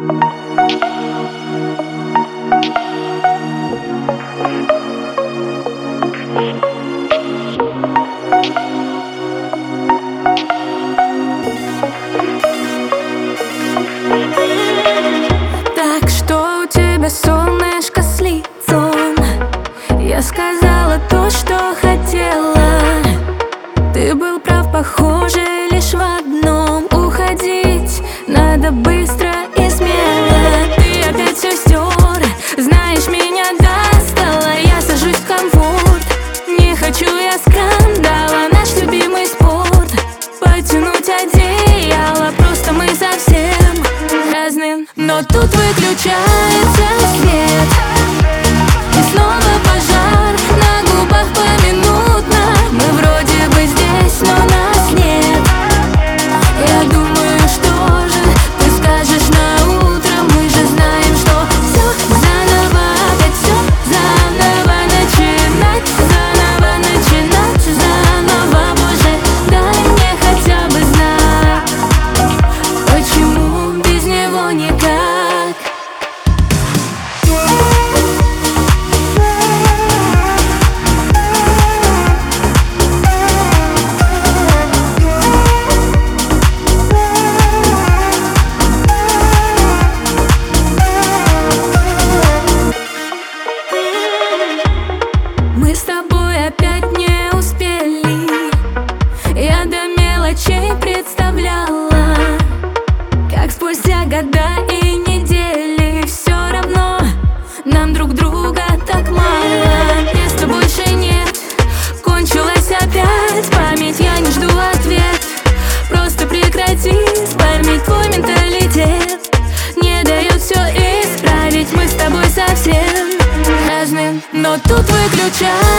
Так что у тебя солнышко с лицом? Я сказала то, что хотела. Ты был прав, похоже, лишь в одном: уходить надо быстро и смело. Ты опять все стер, знаешь, меня достало. Я сажусь в комфорт, не хочу я скандала. Наш любимый спорт — потянуть одеяло. Просто мы совсем разные. Но тут выключается свет, и снова пожар на губах поминутно. Мы вроде бы здесь, но нас нет. Я думаю, что же ты скажешь на утро? Мы же знаем, что все заново, опять все заново начинать, заново начинать, заново. Боже, дай мне хотя бы знать, почему без него никак. Мы с тобой опять не успели. Я до мелочей представляла, как спустя года и недели все равно нам друг друга так мало. Места больше нет, кончилась опять память. Я не жду ответ, просто прекрати спамить. Твой менталитет не дает все исправить. Мы с тобой совсем разные. Но тут выключай